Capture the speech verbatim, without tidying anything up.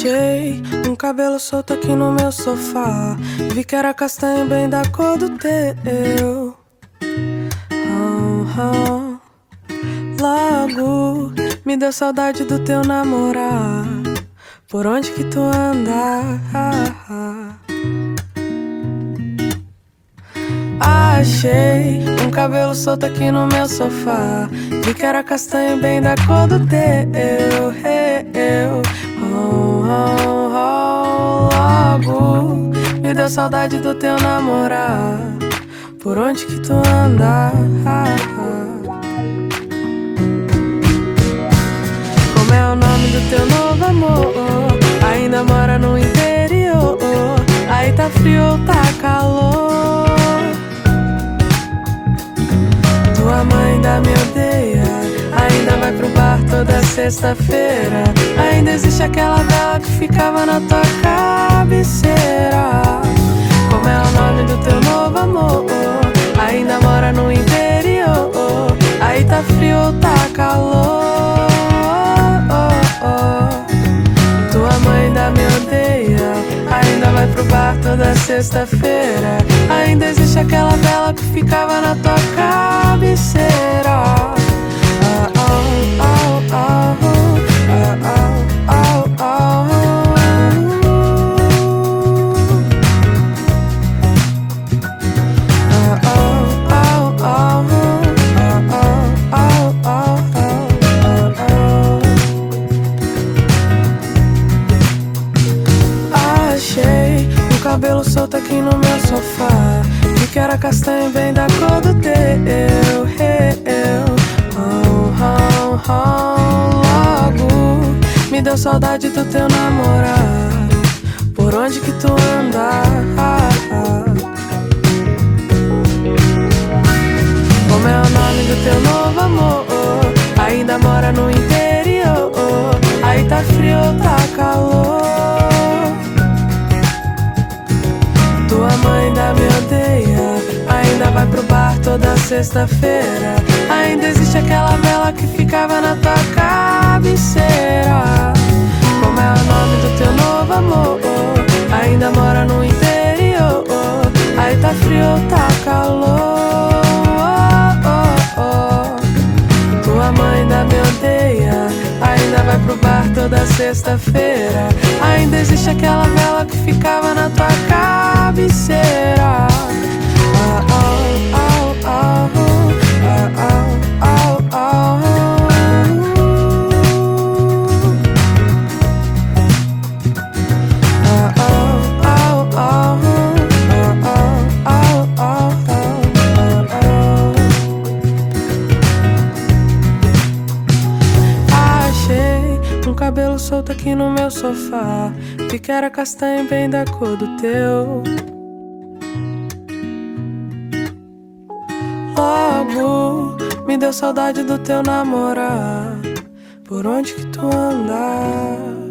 Achei um cabelo solto aqui no meu sofá. Vi que era castanho bem da cor do teu. Oh, oh. Logo me deu saudade do teu namorar. Por onde que tu anda? Achei um cabelo solto aqui no meu sofá. Vi que era castanho bem da cor do teu. Eu, oh, oh, oh. Logo me deu saudade do teu namorar. Por onde que tu anda? Como é o nome do teu novo amor? Ainda mora no interior. Aí tá frio ou tá calor? Tua mãe ainda me odeia. Ainda vai pro bar toda sexta-feira. Ainda existe aquela vela que ficava na tua cabeceira. Como é o nome do teu novo amor? Ainda mora no interior. Aí tá frio ou tá calor? Tua mãe ainda me odeia. Ainda vai pro bar toda sexta-feira. Ainda existe aquela vela que ficava na tua cabeceira. Oh, oh, oh, oh, oh, oh, oh, oh. Cabelo solto aqui no meu sofá. Vi que era castanho bem da cor do teu. Eu, oh, oh, oh. Logo me deu saudade do teu namorar. Por onde que tu anda? Como é o nome do teu novo amor? Ainda mora no interior. Aí tá frio ou tá calor? Tua mãe ainda me odeia. Ainda vai pro bar toda sexta-feira. Ainda existe aquela vela que ficava na tua cabeceira. Como é o nome do teu novo amor? Ainda mora no interior. Aí tá frio ou tá calor? Tua mãe ainda me odeia. Ainda vai pro bar toda sexta-feira. Ainda existe aquela vela que ficava na tua cabeceira. Oh, oh, oh, oh, oh, oh, oh, oh. Cabelo solto aqui no meu sofá. Vi que era castanho bem da cor do teu. Logo me deu saudade do teu namorar. Por onde que tu anda?